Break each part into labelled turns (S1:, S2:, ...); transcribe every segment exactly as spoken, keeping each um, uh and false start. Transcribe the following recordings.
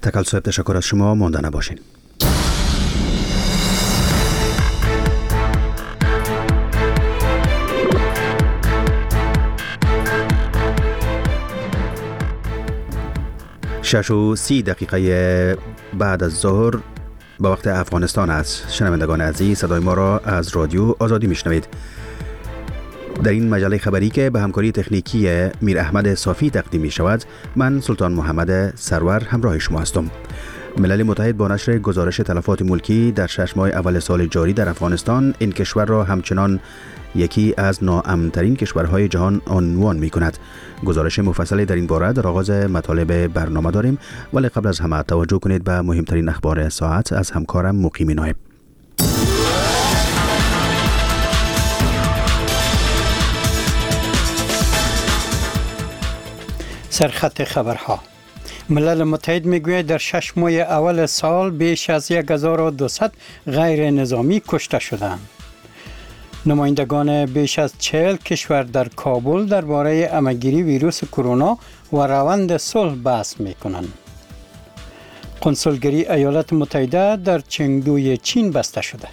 S1: تکل صاحب تشکر از شما، مانده نباشین. شش و سی دقیقه بعد از ظهر با وقت افغانستان است. شنوندگان عزیز، صدای ما را از رادیو آزادی میشنوید. در این مجله خبری که به همکاری تکنیکی میر احمد صافی تقدیم می شود، من سلطان محمد سرور همراه شما هستم. ملل متحد با نشر گزارش تلفات ملکی در شش ماه اول سال جاری در افغانستان این کشور را همچنان یکی از ناامن‌ترین کشورهای جهان عنوان می کند. گزارش مفصلی در این باره در آغاز مطالب برنامه داریم، ولی قبل از همه توجه کنید به مهمترین اخبار ساعت از همکارم مقیم نایب.
S2: سرخط خبرها. ملل متحد میگوید در شش ماه اول سال بیش از یک هزار و دویست غیر نظامی کشته شدند. نمایندگان بیش از چهل کشور در کابل درباره همه‌گیری ویروس کرونا و روند صلح بحث میکنند. کنسولگری ایالات متحده در چنگدوی چین بسته شده.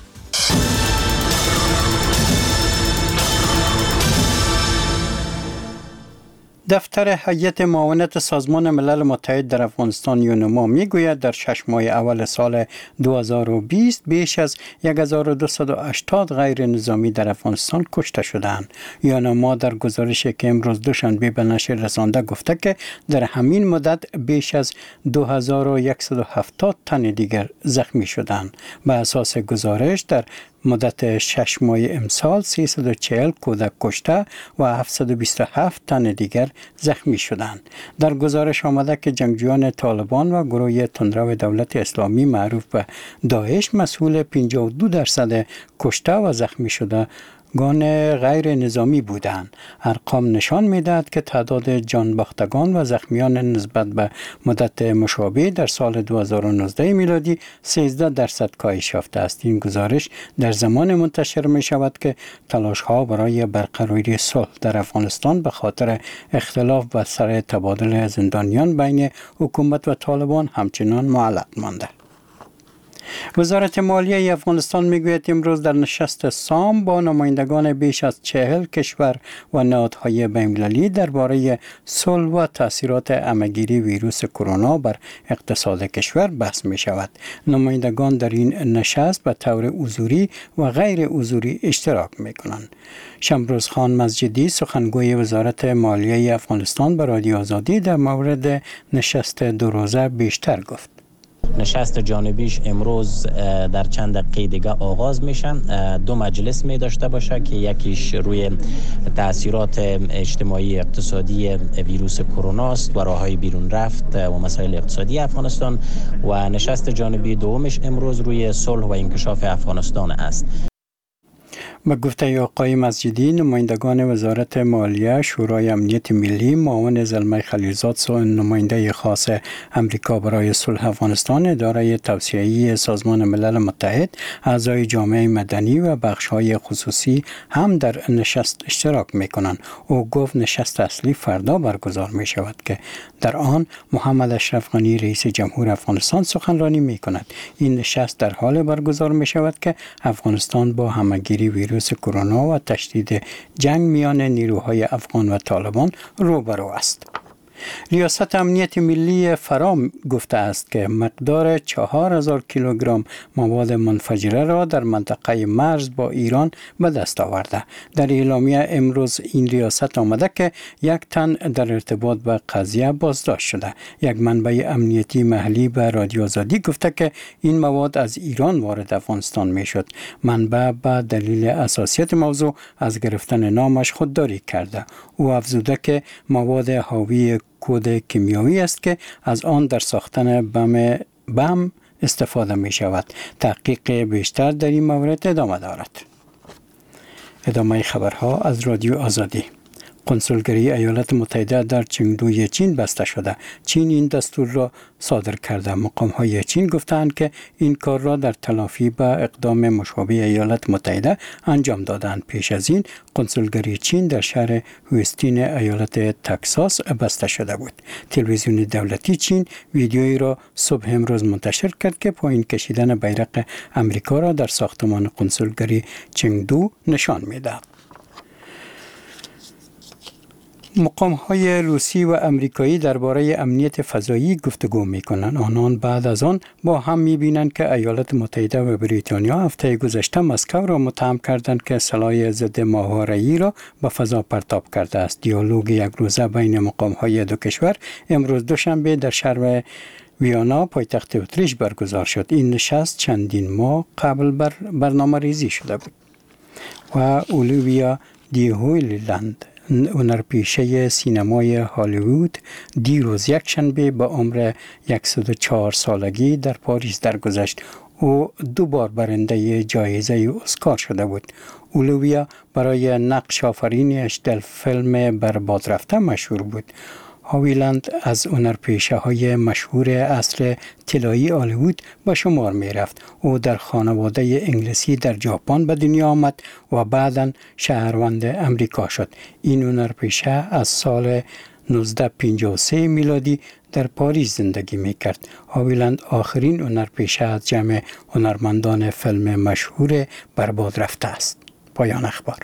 S2: دفتر هیئت معاونت سازمان ملل متحد در افغانستان یونما میگوید در شش ماه اول سال دو هزار و بیست بیش از هزار و دویست و هشتاد غیر نظامی در افغانستان کشته شدند. یونما در گزارشی که امروز دوشنبه به نشر رسانده گفته که در همین مدت بیش از دو هزار و صد و هفتاد تن دیگر زخمی شدند. به اساس گزارش در مدت شش ماه امسال سیصد و چهل کودک کشته و هفتصد و بیست و هفت تن دیگر زخمی شدند. در گزارش آمده که جنگجویان طالبان و گروه تندرو دولت اسلامی معروف به داعش مسئول پنجاه و دو درصد کشته و زخمی شده گان غیر نظامی بودند. ارقام نشان می‌دهد که تعداد جانباختگان و زخمیان نسبت به مدت مشابه در سال دو هزار و نوزده میلادی سیزده درصد کاهش یافته است. این گزارش در زمان منتشر می شود که تلاش‌ها برای برقراری صلح در افغانستان به خاطر اختلاف بر سر تبادل زندانیان بین حکومت و طالبان همچنان معلق مانده. وزارت مالیه افغانستان میگوید امروز در نشست سام با نمایندگان بیش از چهل کشور و نهادهای بین‌المللی درباره صلح و تاثیرات همه‌گیری ویروس کرونا بر اقتصاد کشور بحث می شود. نمایندگان در این نشست به طور حضوری و غیر حضوری اشتراک می کنند. شمروز خان مسجدی سخنگوی وزارت مالیه افغانستان به رادیو آزادی در مورد نشست دو روزه بیشتر گفت.
S3: نشست جانبیش امروز در چند دقیقه دیگه آغاز میشن. دو مجلس می داشته باشه که یکیش روی تاثیرات اجتماعی اقتصادی ویروس کرونا است و راههای بیرون رفت و مسائل اقتصادی افغانستان و نشست جانبی دومش امروز روی صلح و انکشاف افغانستان است.
S2: به گفته آقای مسجدی، نمایندگان وزارت مالیه، شورای امنیت ملی، معاون زلمه خلیلزاد نماینده خاص امریکا برای صلح افغانستان، اداره توسعه‌ای سازمان ملل متحد، اعضای جامعه مدنی و بخش‌های خصوصی هم در نشست اشتراک می‌کنند. او گفت نشست اصلی فردا برگزار می‌شود که در آن محمد اشرف غنی رئیس جمهور افغانستان سخنرانی می‌کند. این نشست در حال برگزار می‌شود که افغانستان با همه‌گیری ویروس کرونا و تشدید جنگ میان نیروهای افغان و طالبان روبرو است. ریاست امنیت ملی فرام گفته است که مقدار چهار هزار کیلوگرم مواد منفجره را در منطقه مرز با ایران به دست آورده. در اعلامیه امروز این ریاست آمده که یک تن در ارتباط با قضیه بازداشت شده. یک منبع امنیتی محلی به رادیو آزادی گفته که این مواد از ایران وارد افغانستان می شد. منبع به دلیل اساسیت موضوع از گرفتن نامش خودداری کرده. او افزوده که مواد حاوی کود کیمیایی است که از آن در ساختن بم بم استفاده می شود. تحقیق بیشتر در این مورد ادامه دارد. ادامه خبرها از رادیو آزادی. کنسولگری ایالات متحده در چنگدوی چین بسته شده. چین این دستور را صادر کرده. مقام‌های چین گفتند که این کار را در تلافی به اقدام مشابه ایالات متحده انجام دادند. پیش از این کنسولگری چین در شهر هوستین ایالت تگزاس بسته شده بود. تلویزیون دولتی چین ویدیویی را صبح امروز منتشر کرد که پایین کشیدن بیرق امریکا را در ساختمان کنسولگری چنگدو نشان می‌دهد. مقام‌های روسی و امریکایی درباره امنیت فضایی گفتگو می‌کنند. آنان بعد از آن با هم می‌بینند که ایالات متحده و بریتانیا هفته گذشته مسکو را متهم کردند که سلاح ضد ماهواره‌ای را به فضا پرتاب کرده است. دیالوگ یک روزه بین مقام‌های دو کشور امروز دوشنبه در شهر ویانا پایتخت اتریش برگزار شد. این نشست چندین ماه قبل بر برنامه ریزی شده بود و اولویا دی هویلند، هنرپیشه سینمای هالیوود، دیروز یک شنبه به عمر صد و چهار سالگی در پاریس درگذشت. او دو بار برنده جایزه اسکار شده بود. اولویا برای نقش آفرینیش در فیلم برباد رفته مشهور بود. هاویلند از هنرپیشه های مشهور عصر طلایی هالیوود به شمار می رفت. او در خانواده انگلیسی در ژاپن به دنیا آمد و بعداً شهروند امریکا شد. این هنرپیشه از سال نوزده پنجاه و سه میلادی در پاریس زندگی می کرد. هاویلند آخرین هنرپیشه از جمع هنرمندان فیلم مشهور برباد رفته است. پایان اخبار.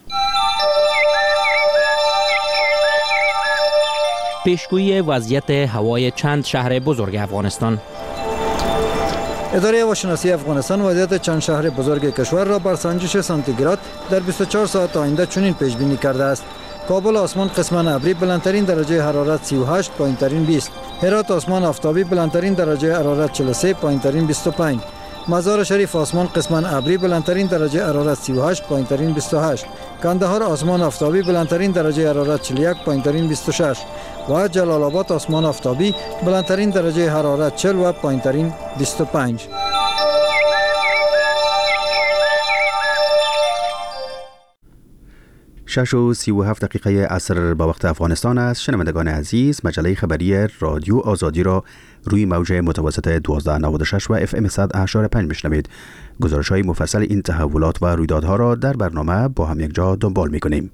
S4: پیشگویی وضعیت هوای چند شهر بزرگ افغانستان.
S5: اداره هواشناسی افغانستان وضعیت چند شهر بزرگ کشور را بر سنجش سانتیگراد در بیست و چهار ساعت آینده چنین پیش بینی کرده است: کابل آسمان قسماً ابری، بلندترین درجه حرارت سی و هشت، پایینترین بیست. هرات آسمان آفتابی، بلندترین درجه حرارت چهل و سه، پایینترین بیست و پنج. مزار شریف آسمان قسماً ابری، بلندترین درجه حرارت سی و هشت، پایینترین بیست و هشت. کندهار آسمان آفتابی، بلندترین درجه حرارت چهل و یک، پایینترین بیست و شش. و جلال آباد آسمان آفتابی، بلندترین درجه حرارت چهل و پایینترین بیست و پنج.
S1: شش و سی و هفت دقیقه عصر با وقت افغانستان است. شنوندگان عزیز، مجله خبری رادیو آزادی را روی موج متوسط دوازده نود و شش و اف ام صد و هشت و پنج میشنوید. گزارش های مفصل این تحولات و رویدادها را در برنامه با هم یک جا دنبال میکنیم.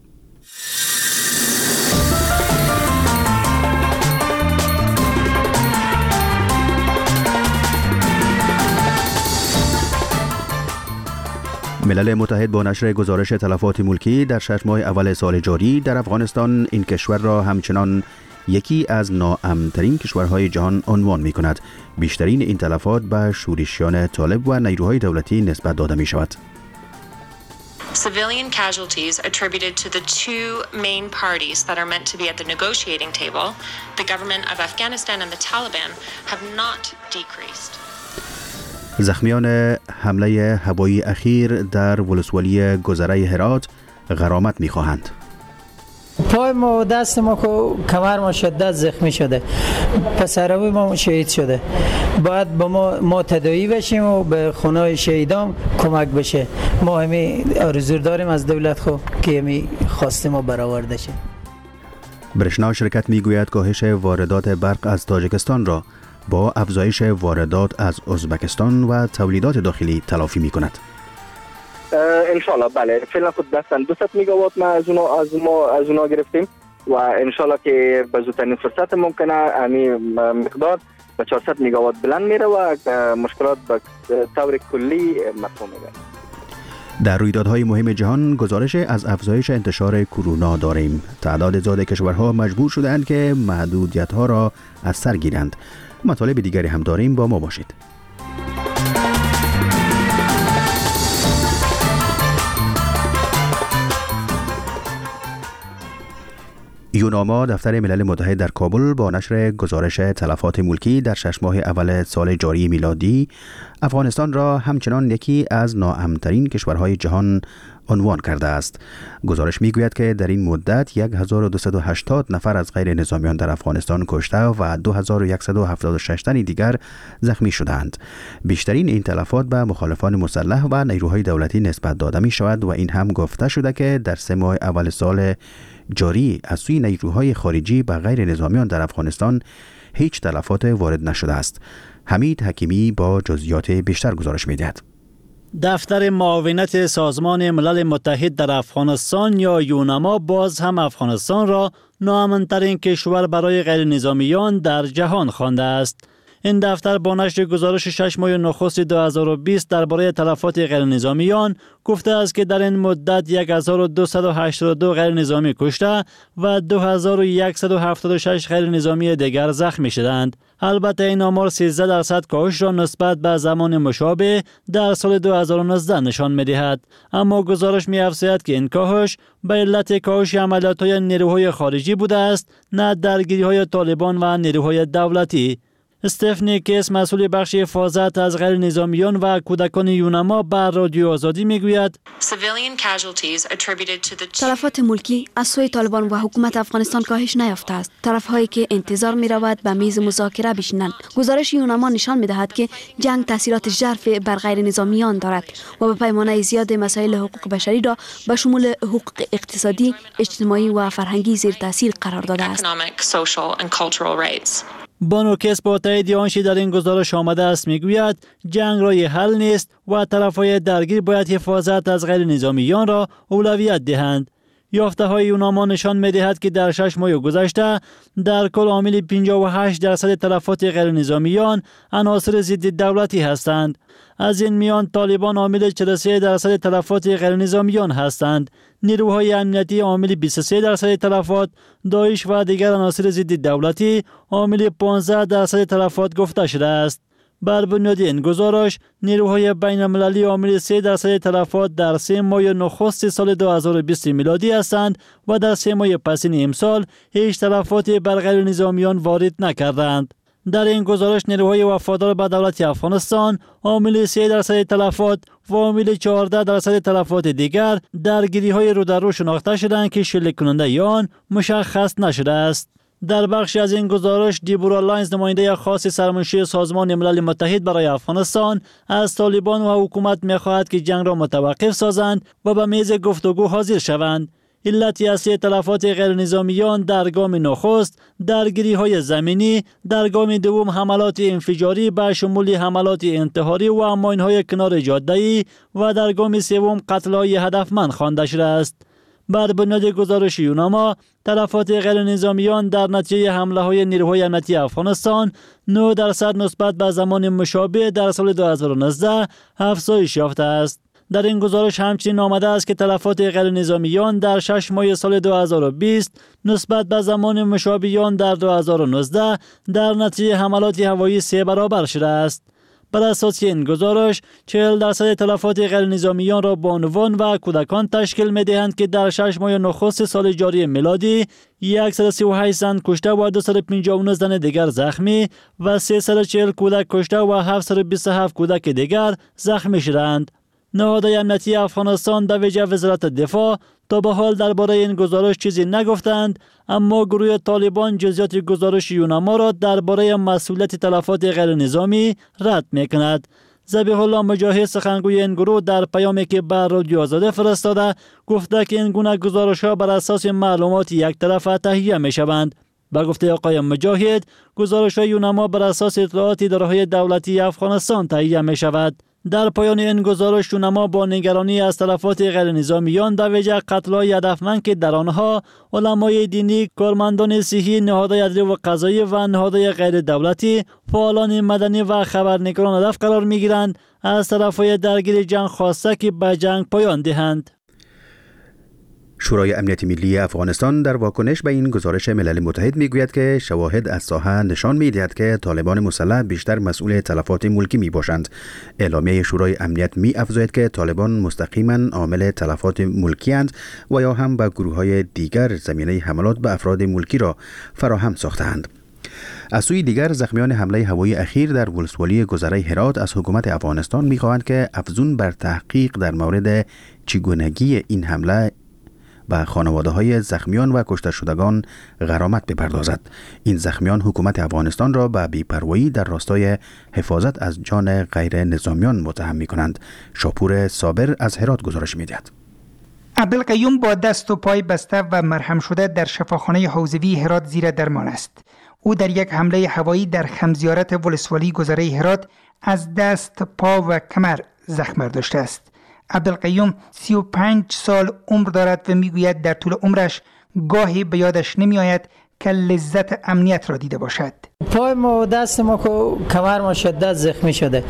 S1: ملل متحد با نشر گزارش تلفات ملکی در شش ماه اول سال جاری در افغانستان این کشور را همچنان یکی از ناامن‌ترین کشورهای جهان عنوان می کند. بیشترین این تلفات به شورشیان طالب و نیروهای دولتی نسبت داده می شود.
S6: Civilian casualties attributed to the two main parties that are meant to be at the negotiating table, the government of Afghanistan and the Taliban, have not decreased.
S1: زخمیان حمله هوایی اخیر در ولسوالی گذره هرات غرامت می‌خواهند.
S7: پای ما و دست ما که کمر ما شدت زخمی شده، پسروی ما شهید شده، باید با ما ما تداعی بشیم و به خونه‌های شهیدان کمک بشه. ما همی آرزو داریم از دولت خو که همی خواست ما برآورده شه.
S1: برشنا شرکت میگوید کاهش واردات برق از تاجیکستان را با افزایش واردات از ازبکستان و تولیدات داخلی تلافی می کند.
S8: انشالله بله، فعلا خود دستن دویست میگاوات ما از اونا از ما از اونا گرفتیم و انشالله که به زودترین فرصت ممکنه امی مقدار به چهارصد میگاوات بلند میره و مشکلات به طور کلی مفهوم میشه.
S1: در رویدادهای مهم جهان گزارش از افزایش انتشار کرونا داریم. تعداد زیاد کشورها مجبور شدند که محدودیت‌ها را از سر گیرند. مطالب دیگری هم داریم، با ما باشید. یوناما دفتر ملل متحد در کابل با نشر گزارش تلفات ملکی در شش ماه اول سال جاری میلادی افغانستان را همچنان یکی از ناامن‌ترین کشورهای جهان عنوان کرده است. گزارش میگوید که در این مدت هزار و دویست و هشتاد نفر از غیر نظامیان در افغانستان کشته و دو هزار و صد و هفتاد و شش تن دیگر زخمی شدند. بیشترین این تلفات به مخالفان مسلح و نیروهای دولتی نسبت داده می شود و این هم گفته شده که در سه ماه اول سال جاری از سوی نیروهای خارجی به غیر نظامیان در افغانستان هیچ تلفات وارد نشده است. حمید حکیمی با جزئیات بیشتر گزارش می‌دهد.
S9: دفتر معاونت سازمان ملل متحد در افغانستان یا یونما باز هم افغانستان را ناامن‌ترین کشور برای غیر نظامیان در جهان خوانده است. این دفتر با نشر گزارش شش ماه نخست دو هزار و بیست درباره تلفات غیر نظامیان گفته است که در این مدت هزار و دویست و هشتاد و دو غیر نظامی کشته و دو هزار و صد و هفتاد و شش غیر نظامی دیگر زخمی شدند. البته این آمار سیزده درصد کاهش را نسبت به زمان مشابه در سال دو هزار و نوزده نشان می‌دهد. اما گزارش می‌افزاید که این کاهش به علت کاهش عملیات‌های نیروهای خارجی بوده است، نه درگیری‌های طالبان و نیروهای دولتی. استفنی کیس مسئول بخش حفاظت از غیر نظامیان و کودکان یونما بر رادیو آزادی میگوید
S10: تلفات ملکی از سوی طالبان و حکومت افغانستان کاهش نیافته است. طرفهایی که انتظار می رود به میز مذاکره بشینند. گزارش یونما نشان می دهد که جنگ تاثیرات ژرف بر غیر نظامیان دارد و به پیمانه زیاد مسائل حقوق بشری را به شمول حقوق اقتصادی، اجتماعی و فرهنگی زیر تاثیر قرار داده است.
S9: بانو کیس با تایید آنچه در این گزارش آمده است میگوید جنگ رای حل نیست و طرفهای درگیر باید حفاظت از غیر نظامیان را اولویت دهند. یافته های یونما نشان می دهد که در شش ماه گذشته در کل عامل پنجاه و هشت درصد تلفات غیر نظامیان عناصر ضد دولتی هستند. از این میان طالبان عامل چهل و سه درصد تلفات غیر نظامیان هستند. نیروهای امنیتی عامل بیست و سه درصد تلفات، داعش و دیگر عناصر ضد دولتی عامل پانزده درصد تلفات گفته شده است. بر بنیاد این گزارش نیروهای بین المللی عامل سه درصد تلفات در سه ماه نخست سال دو هزار و بیست میلادی هستند و در سه ماه پسین امسال هیچ تلفات بر غیر نظامیان وارد نکردند. در این گزارش نیروهای وفادار به دولت افغانستان عامل سه درصد تلفات و عامل چهارده درصد تلفات دیگر درگیری های رو در رو شناخته شدند که شلیک کننده آن مشخص نشده است. در بخشی از این گزارش دیبورا لاینز نماینده خاص سرمنشی سازمان ملل متحد برای افغانستان از طالبان و حکومت می‌خواهد که جنگ را متوقف سازند و به میز گفتگو حاضر شوند. علت اصلی تلفات غیر نظامیان در گام نخست درگیری های زمینی، در گام دوم حملات انفجاری به شمول حملات انتحاری و ماین های کنار جاده‌ای و در گام سوم قتل های هدفمند خوانده شده است. بر بنیاد گزارش یونما تلفات غیر نظامیان در نتیجه حمله های نیروهای امنیتی افغانستان نه درصد نسبت به زمان مشابه در سال دو هزار و نوزده افزایش یافته است. در این گزارش همچنین آمده است که تلفات غیر نظامیان در شش ماه سال دو هزار و بیست نسبت به زمان مشابه در دو هزار و نوزده در نتیجه حملات هوایی سه برابر شده است. بر اساس این گزارش چهل درصد تلفات غیر نظامیان را بانوان و کودکان تشکیل می دهند که در شش ماه نخست سال جاری میلادی صد و سی و هشت زن کشته و دویست و پنجاه و نه زن دیگر زخمی و سیصد و چهل کودک کشته و هفتصد و بیست و هفت کودک دیگر زخمی شدند. نهادهای امنیتی افغانستان در ویژه وزارت دفاع تا به حال درباره این گزارش چیزی نگفتند، اما گروه طالبان جزئیات گزارش یونما را درباره مسئولیت تلفات غیر نظامی رد می‌کند. ذبیح الله مجاهد سخنگوی این گروه در پیامی که بر رادیو آزادی فرستاده گفته که این گونه گزارش‌ها بر اساس معلومات یک طرفه تهیه می‌شوند. با گفته آقای مجاهد گزارش‌های یونما بر اساس اطلاعات اداره‌های دولتی افغانستان تهیه می‌شود. در پایان این گزارش یونما با نگرانی از تلفات غیر نظامیان در ویژه قتل‌های هدفمند که در آنها علمای دینی، کارمندان صحی، نهادهای عدلیه و قضایی و نهادهای غیر دولتی، فعالان مدنی و خبرنگاران هدف قرار می‌گیرند، از طرف‌های درگیر جنگ خواسته که به جنگ پایان دهند.
S1: شورای امنیت ملی افغانستان در واکنش به این گزارش ملل متحد میگوید که شواهد از ساحه نشان میدهد که طالبان مسلح بیشتر مسئول تلفات ملکی می باشند. اعلامیه شورای امنیت می افزاید که طالبان مستقیما عامل تلفات ملکی اند و یا هم به گروه های دیگر زمینه حملات به افراد ملکی را فراهم ساختند. از سوی دیگر زخمیان حمله هوایی اخیر در ولسوالی گذره هرات از حکومت افغانستان میخواهند که افزون بر تحقیق در مورد چگونگی این حمله به خانواده های زخمیان و کشته شدگان غرامت بپردازد. این زخمیان حکومت افغانستان را به بی‌پروایی در راستای حفاظت از جان غیر نظامیان متهم می کنند. شاپور صابر از هرات گزارش می دهد.
S11: عبدالقیوم با دست و پای بسته و مرهم شده در شفاخانه حوزوی هرات زیر درمان است. او در یک حمله هوایی در خمزیارت ولسوالی گذره هرات از دست، پا و کمر زخم برداشته است. عبدالقیوم سی و پنج سال عمر دارد و میگوید در طول عمرش گاهی به یادش نمی آید که لذت امنیت را دیده باشد.
S7: پای ما و دست ما که کمر ما شدت زخمی شده،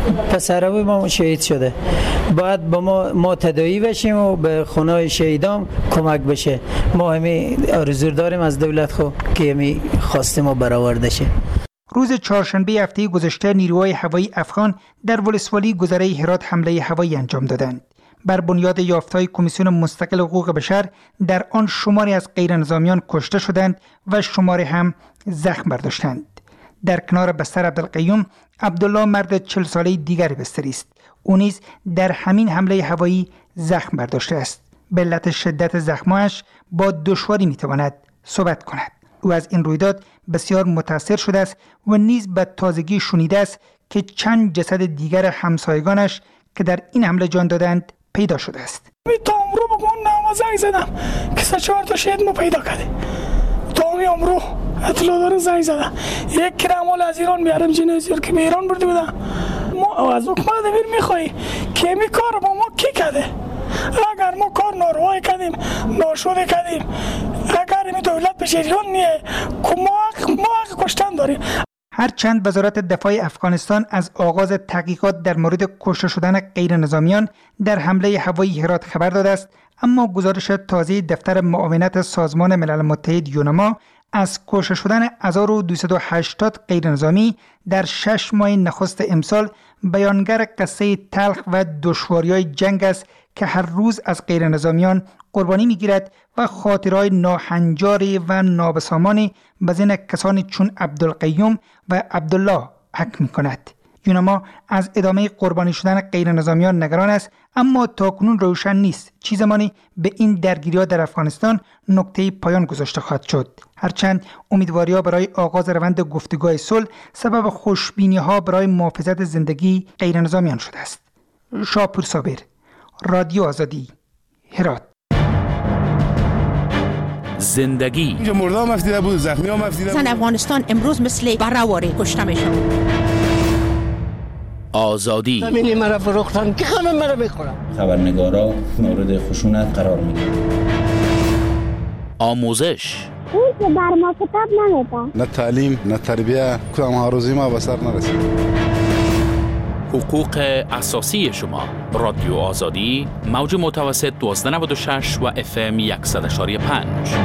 S7: پسروی ما شهید شده، باید با ما, ما تداعی بشیم و به خونه شهیدان کمک بشه. ما همی آرزو داریم از دولت خو که همی خواسته ما برآورده شه.
S11: روز چهارشنبه هفته گذشته نیروهای هوایی افغان در ولسوالی گذره هرات حمله هوایی انجام دادند. بر بنیاد یافته‌های کمیسیون مستقل حقوق بشر در آن شماری از غیرنظامیان کشته شدند و شماری هم زخم برداشتند. در کنار بستر عبدالقیوم، عبدالله مرد چهل ساله دیگری بستری است. او نیز در همین حمله هوایی زخم برداشته است. به علت شدت زخمایش با دشواری میتواند صحبت کند. او از این رویداد بسیار متاثر شده است و نیز به تازگی شنیده است که چند جسد دیگر همسایگانش که در این حمله جان دادند پیدا شده است.
S12: می تا امرو بگون نامه زنگ زدم که سه چهار تا شهید ما پیدا کرده. تا می امرو اطلاع داره زنگ زدم. یک کرامال از ایران میارم جنازه که به ایران برده بودم. ما از حکومت امیر میخوایی که می کار با ما کی کرده؟ اگر ما کار ناروایی کردیم، ناشوده کردیم، اگر این دولت به شریان نیه که ما ما حق کشتن داریم.
S11: هرچند وزارت دفاع افغانستان از آغاز تحقیقات در مورد کشته شدن غیر نظامیان در حمله هوایی هرات خبر داده است، اما گزارش تازه دفتر معاونت سازمان ملل متحد یونما از کشته شدن هزار و دویست و هشتاد غیر نظامی در شش ماه نخست امسال بیانگر قصه تلخ و دشواری‌های جنگ است که هر روز از غیر نظامیان قربانی میگیرد و خاطرهای ناهنجاری و نابسامانی بزن کسانی چون عبدالقیوم و عبدالله حک می کند. یونما از ادامه قربانی شدن غیر نظامیان نگران است، اما تاکنون روشن نیست چه زمانی به این درگیری‌ها در افغانستان نقطه پایان گذاشته خواهد شد. هرچند امیدواری‌ها برای آغاز روند گفتگوهای صلح سبب خوشبینی‌ها برای محافظت زندگی غیر نظامیان شده است. شاپور صابر، رادیو آزادی، هرات.
S13: زندگی
S14: اینجا مردم مفتیده بود، زخمی ها مفتیده بود.
S15: زن افغانستان امروز مثل برآوری کشته میشن.
S13: آزادی
S16: زمینی مرا فروختن که همه مرا میخورن.
S17: خبرنگارا مورد خشونت قرار میگیرن.
S13: آموزش
S18: اون که بر ما کتاب نمیده.
S14: نه تعلیم نه تربیه، کدام ها روزی ما به سر نرسید.
S13: حقوق اساسی شما. رادیو آزادی، موج متوسط دوازده نود و شش و اف ام صد و یک و پنج.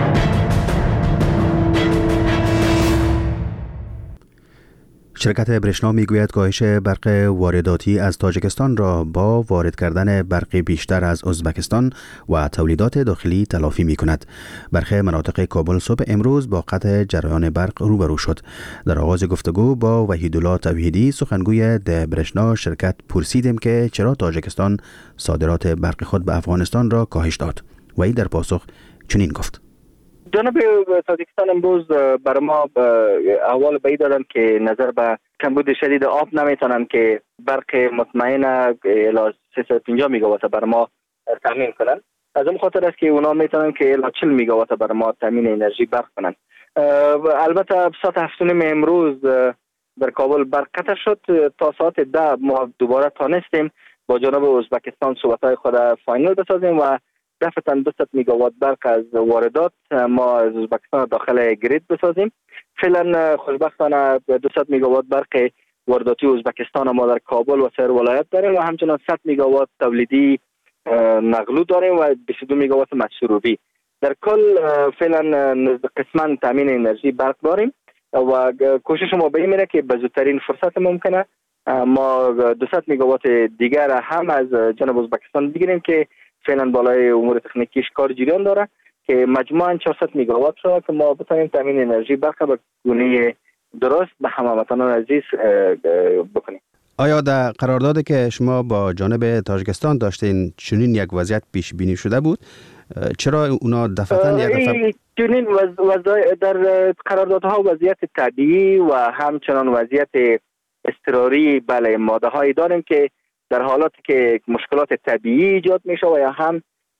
S1: شرکت برشنا میگوید کاهش برق وارداتی از تاجیکستان را با وارد کردن برق بیشتر از ازبکستان و تولیدات داخلی تلافی می کند. برخی مناطق کابل صبح امروز با قطع جریان برق روبرو شد. در آغاز گفتگو با وحیدالله توحیدی سخنگوی برشنا شرکت پرسیدیم که چرا تاجیکستان صادرات برق خود به افغانستان را کاهش داد. وی در پاسخ چنین گفت:
S8: جناب تاجیکستان امروز برای ما احوال بایی دادن که نظر به کمبود شدید آب نمیتونن که برق مطمئن الی سیصد و پنجاه میگاوات برای ما تامین کنن. از اون خاطر است که اونا میتونن که الی چهل میگاوات برای ما تامین انرژی برق کنن. البته ساعت هفت و نیم امروز در کابل برق قطع شد. تا ساعت ده ما دوباره تانستیم با جناب ازبکستان صحبت‌های خود فاینال بسازیم و دفعتاً دویست میگاوات برق از واردات ما از ازبکستان داخل گرید بسازیم. فعلا خوشبختانه دویست میگاوات برق وارداتی ازبکستان ما در کابل و سایر ولایت داریم و همچنان صد میگاوات تولیدی نقلو داریم و بیست و دو میگاوات مشروبی. در کل فعلا قسما تامین انرژی برق داریم و کوشش ما به این میره که به زودترین فرصت ممکنه ما دویست میگاوات دیگر هم از جنوب ازبکستان بگیریم که فعلا بالای امور تکنیکیش کار جریان داره که مجموعاً چهارصد میگاوات را که ما بتونیم تامین انرژی برق به گونه درست به هموطنان عزیز بکنیم.
S1: آیا در قراردادی که شما با جانب تاجیکستان داشتین چنین یک وضعیت پیش بینی شده بود؟ چرا اونا دفعتاً یک دفعه
S8: چنین وضع در قراردادها وضعیت طبیعی و همچنان وضعیت اضطراری بله ماده هایی داریم که در حالاتی که مشکلات طبیعی ایجاد میشه و یا هم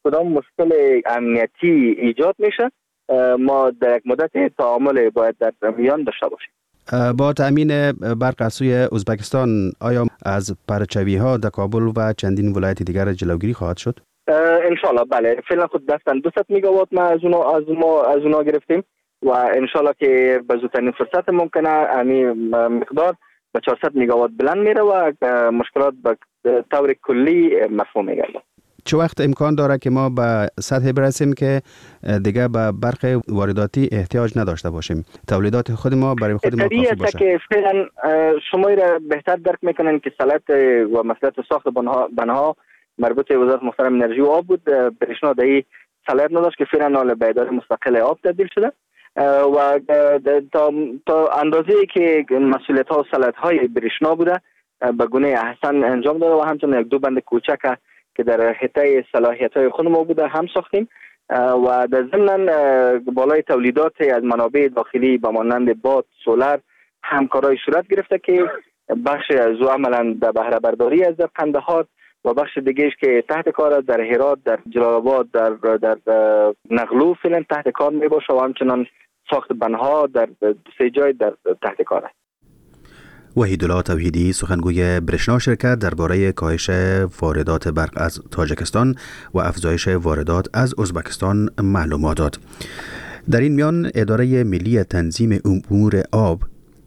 S8: کدام مشکل امنیتی ایجاد میشه ما در یک مدت تعامل باید در میان داشته باشیم.
S1: با تأمین برق از سوی ازبکستان آیا از پرچوی ها در کابل و چندین ولایت دیگر جلوگیری خواهد شد؟
S8: انشالله بله، فعلا خود دستن دویست میگاوات ما از اونا از ما از اونا گرفتیم و انشالله که به زودترین فرصت ممکنه امی مقدار به چهارصد میگاوات بلند میره و مشکلات به طور کلی مرفوع میگردد.
S1: چه وقت امکان داره که ما به سطح برسیم که دیگه به برق وارداتی احتیاج نداشته باشیم، تولیدات خود ما برای خود ما کافی باشه؟
S8: که فعلا شما را بهتر درک میکنن که صنعت و مسئله ساخت بناها بناها مربوط به وزارت محترم انرژی و آب بود. برشنا دایی صلاحیت نداشت که فعلا حال به اداره مستقل آب تبدیل شده و تا تا اندازه‌ای که مسئولیت ها و صلاحیت های برشنا بوده به گونه احسن انجام داده و همچنین یک دو بند کوچک که در حیطه صلاحیت های خود ما بوده هم ساختیم و در ضمن بالای تولیدات از منابع داخلی به مانند باد، سولر همکارای صورت گرفته که بخش از او عملا در بهره برداری از قندهار و بخش دیگهش که تحت کار در هرات، در جلال آباد، در در نقلو فعلا تحت کار می باشه و همچنان ساخت بنها در سه جای در تحت کار است.
S1: وحیدالله توحیدی سخنگوی برشنا شرکت درباره کاهش واردات برق از تاجیکستان و افزایش واردات از ازبکستان معلومات داد. در این میان اداره ملی تنظیم امور آب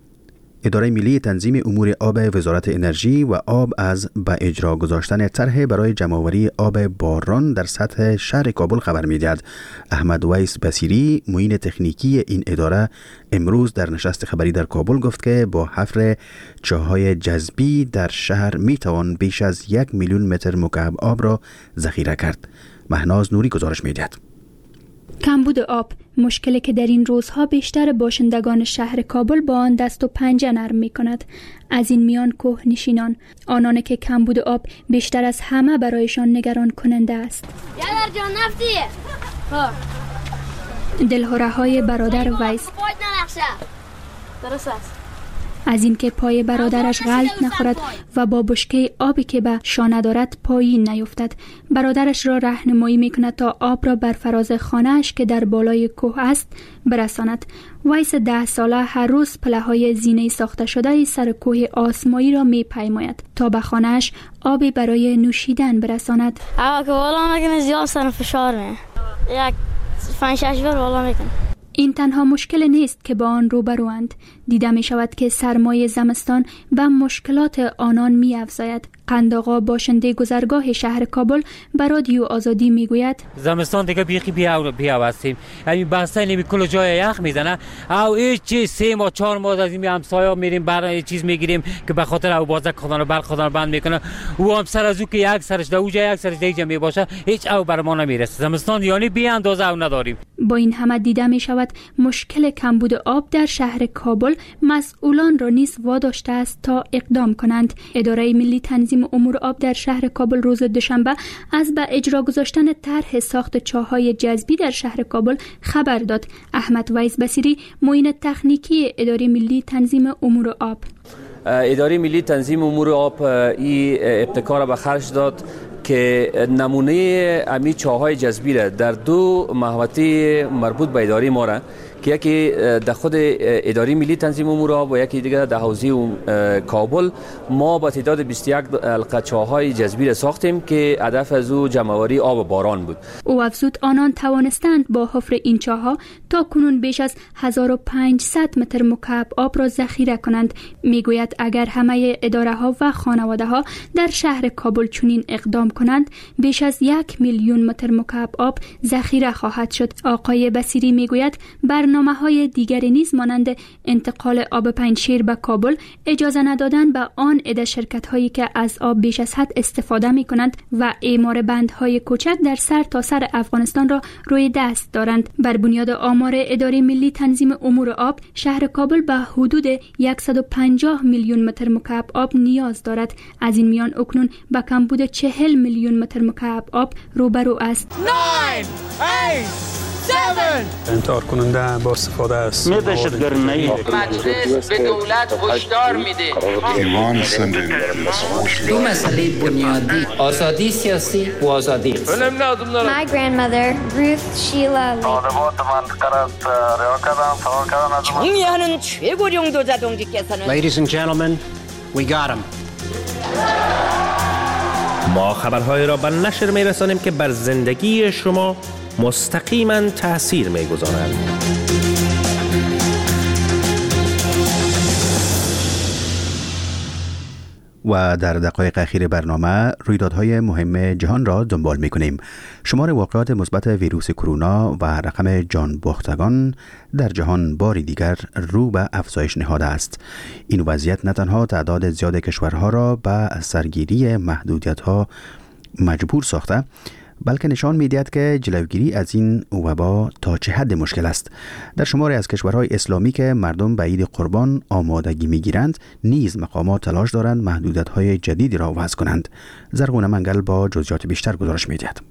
S1: اداره ملی تنظیم امور آب وزارت انرژی و آب از به اجرا گذاشتن طرح برای جمع‌آوری آب باران در سطح شهر کابل خبر می‌دهد. احمد ویس بصیری معین تکنیکی این اداره امروز در نشست خبری در کابل گفت که با حفر چاه‌های جذبی در شهر می‌توان بیش از یک میلیون متر مکعب آب را ذخیره کرد. مهناز نوری گزارش می‌دهد.
S19: کمبود آب مشکلی که در این روزها بیشتر باشندگان شهر کابل با آن دست و پنجه نرم می کند. از این میان کوهنشینان، آنان که کمبود آب بیشتر از همه برایشان نگران کننده است.
S18: یادر جان نفتیه
S19: دلهره های برادر ویس
S18: درست است
S19: از اینکه پای برادرش غلط نخورد و با بشکه آبی که به شانه دارد پایین نیفتد. برادرش را راهنمایی میکند تا آب را بر فراز خانه‌اش که در بالای کوه است برساند. ویس ده ساله هر روز پله‌های زینه ساخته شده سر کوه آسمایی را میپیماید تا به خانه‌اش آبی برای نوشیدن برساند.
S18: اما که والا میکنه زیاد سر فشار می یک پنج شش بار والا میکنه.
S19: این تنها مشکل نیست که با آن روبروند. دیده می شود که سرمای زمستان به مشکلات آنان می افزاید. قندآقا باشنده گذرگاه شهر کابل به رادیو آزادی می گوید
S20: زمستان دیگه بیخی بیا بیا هستیم. همین بسته نمی کل جای یخ میزنه. او هیچ چیز سه ماه چهار ماه از این همسایا میریم برای چیز میگیریم که به خاطر او بازک خدانو برق خدانو بند میکنه. او هم سر از او که یک سرش در اونجا یک سرش دیگه می باشه هیچ او بر ما نمیرسه. زمستان یعنی بی اندازه او نداریم.
S19: با این همه دیده می شود مشکل کمبود آب در شهر کابل مسئولان را نیز واداشته است تا اقدام کنند. اداره ملی تنظیم امور آب در شهر کابل روز دوشنبه از به اجرا گذاشتن طرح ساخت چاه‌های جذبی در شهر کابل خبر داد. احمد ویس بصیری معین تکنیکی اداره ملی تنظیم امور آب
S21: اداره ملی تنظیم امور آب این ابتکار به خرج داد که نمونه امی چاهای جذبی را در دو محوطه مربوط به اداره ما را که یکی در خود اداره ملی تنظیم امور آب و یکی دیگر در حوزه کابل ما با تعداد بیست و یک حلقه چاهای جذبی را ساختیم که هدف از او جمع‌آوری آب باران بود.
S19: او افزود آنان توانستند با حفر این چاها تا کنون بیش از هزار و پانصد متر مکعب آب را ذخیره کنند. میگوید اگر همه اداره ها و خانواده ها در شهر کابل چنین اقدام کنند بیش از یک میلیون متر مکعب آب ذخیره خواهد شد. آقای بصیری میگوید برنامه های دیگری نیز مانند انتقال آب پنجشیر به کابل، اجازه ندادن به آن عده شرکت هایی که از آب بیش از حد استفاده می کنند و اعمار بندهای کوچک در سر تا سر افغانستان را روی دست دارند. بر بنیاد آمار اداره ملی تنظیم امور آب، شهر کابل به حدود صد و پنجاه میلیون متر مکعب آب نیاز دارد. از این میان اکنون به کمبود چهل میلیون متر مکعب آب روبرو است.
S22: nine, eight,
S3: انتحار کننده با استفاده از
S22: مجلس به دولت هشدار میده
S23: دو مسئله بنیادی آزادی سیاسی و آزادی اقتصادی.
S24: My grandmother Ruth Sheila Lee.
S25: 총리하는 최고령도 자동직께서는
S26: Ladies and gentlemen, we got him.
S27: ما خبرهای را به نشر می‌رسانیم که بر زندگی شما مستقیما تأثیر می‌گذارند.
S1: و در دقایق اخیر برنامه رویدادهای مهم جهان را دنبال می‌کنیم. شمار واقعات مثبت ویروس کرونا و رقم جان باختگان در جهان باری دیگر رو به افزایش نهاده است. این وضعیت نه تنها تعداد زیاد کشورها را به سرگیری محدودیت‌ها مجبور ساخته، بلکه نشان می‌دهد که جلوگیری از این وبا تا چه حد مشکل است. در شماری از کشورهای اسلامی که مردم به عید قربان آمادگی می‌گیرند، نیز مقامات تلاش دارند محدودیت‌های جدیدی را وضع کنند. زرغونه منگل با جزئیات بیشتر گزارش می‌دهد.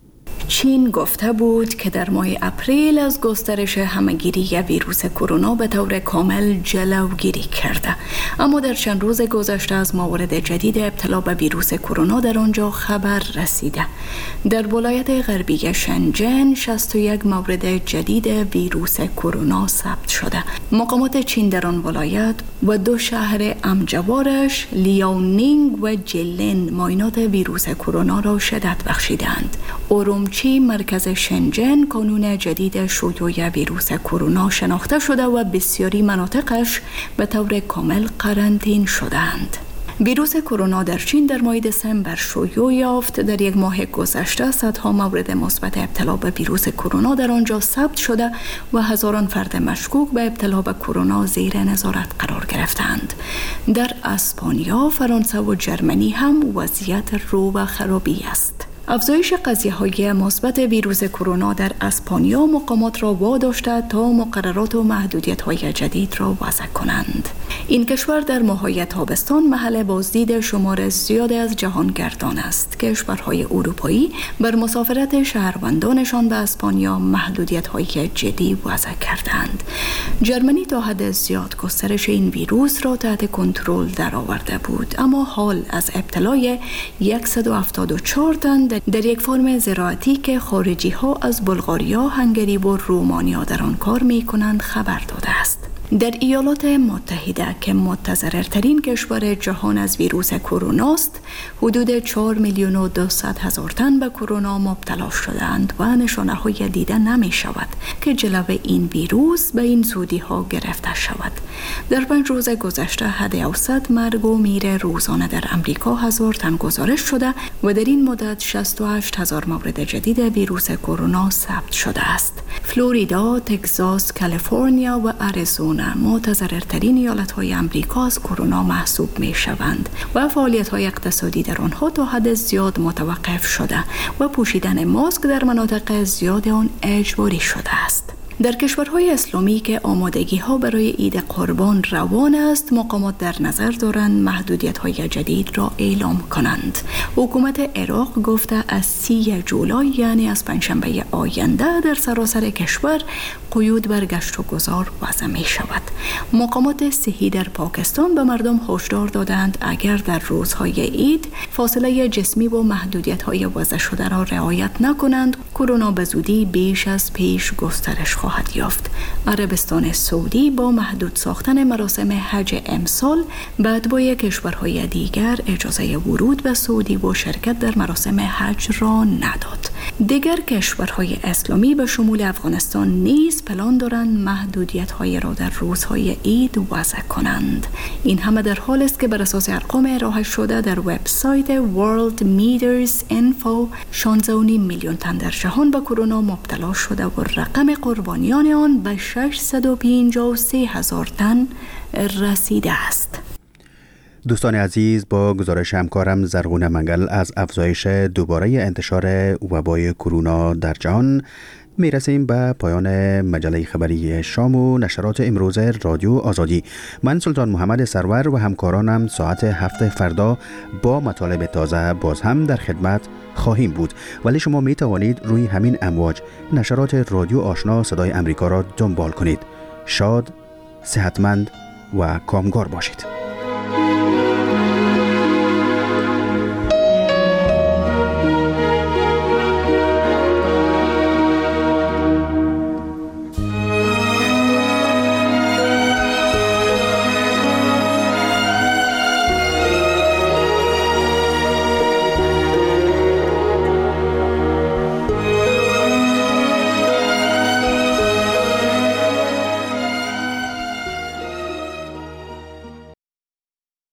S28: چین گفته بود که در ماه اپریل از گسترش همه‌گیری ویروس کرونا به طور کامل جلوگیری کرده، اما در چند روز گذشته از موارد جدید ابتلا به ویروس کرونا در آنجا خبر رسیده. در ولایت غربی شنجن شصت و یک مورد جدید ویروس کرونا ثبت شده. مقامات چین در آن ولایت و دو شهر امجوارش لیاونینگ و جلین معاینات ویروس کرونا را شدت بخشیدند. ارومچی مرکز شنجن کانون جدید شیوع ویروس کرونا شناخته شده و بسیاری مناطقش به طور کامل قرنطین شدند. ویروس کرونا در چین در ماه دسامبر شیوع یافت. در یک ماه گذشته صدها مورد مثبت ابتلا به ویروس کرونا در آنجا ثبت شده و هزاران فرد مشکوک به ابتلا به کرونا زیر نظارت قرار گرفتند. در اسپانیا، فرانسه و جرمنی هم وضعیت رو و خرابی است. افزایش قضیه‌های مثبت ویروس کرونا در اسپانیا مقامات را واداشته تا مقررات و محدودیت‌های جدید را وضع کنند. این کشور در ماه‌های تابستان محل بازدید شمار زیادی از جهانگردان است. کشورهای اروپایی بر مسافرت شهروندانشان به اسپانیا محدودیت‌های جدی وضع کردند. جرمنی تا حد زیاد گسترش این ویروس را تحت کنترل درآورده بود، اما حال از ابتلای صد و هفتاد و چهار تن در یک فرم زراعتی که خارجی ها از بلغاریا، هنگری و رومانیا در آن کار می کنند خبر داده است. در ایالات متحده که متضررترین کشور جهان از ویروس کرونا است، حدود چهار میلیون و دویست هزار تن به کرونا مبتلا شدند و نشانه های دیده نمی شود که جلوه این ویروس به این زودی ها گرفته شود. در پنج روز گذشته حد اوسط مرگ و میر روزانه در امریکا هزار تن گزارش شده و در این مدت شصت و هشت هزار مورد جدید ویروس کرونا ثبت شده است. فلوریدا، تگزاس، کالیفرنیا و آریزونا متضررترین ایالت‌های آمریکا از کرونا محسوب می‌شوند و فعالیت‌های اقتصادی در آنها تا حد زیاد متوقف شده و پوشیدن ماسک در مناطق زیاد آن اجباری شده است. در کشورهای اسلامی که آمادگی ها برای عید قربان روان است، مقامات در نظر دارند محدودیت های جدید را اعلام کنند. حکومت عراق گفته از سی جولای یعنی از پنجشنبه آینده در سراسر کشور قیود بر گشت و گذار وضع می شود. مقامات صحی در پاکستان به مردم هشدار دادند اگر در روزهای عید فاصله جسمی و محدودیت های وضع شده را رعایت نکنند، کرونا به زودی بیش از پیش گسترش خواهد یافت. عربستان سعودی با محدود ساختن مراسم حج امسال به اتباع کشورهای دیگر اجازه ورود به سعودی و شرکت در مراسم حج را نداد. دیگر کشورهای اسلامی به شمول افغانستان نیز پلان دارند محدودیت‌های را در روزهای عید وضع کنند. این همه در حال است که بر اساس ارقام ارائه شده در وبسایت World Meters Info شانزده و نیم میلیون تن در جهان به کرونا مبتلا شده و رقم قربانیان آن به ششصد و پنجاه و سه هزار تن رسیده است.
S1: دوستان عزیز، با گزارش همکارم زرغونه منگل از افزایش دوباره انتشار وبای کرونا در جهان می رسیم به پایان مجله خبری شام و نشرات امروز رادیو آزادی. من سلطان محمد سرور و همکارانم ساعت هفت فردا با مطالب تازه باز هم در خدمت خواهیم بود، ولی شما می توانید روی همین امواج نشرات رادیو آشنا صدای امریکا را دنبال کنید. شاد، صحتمند و کامگار باشید.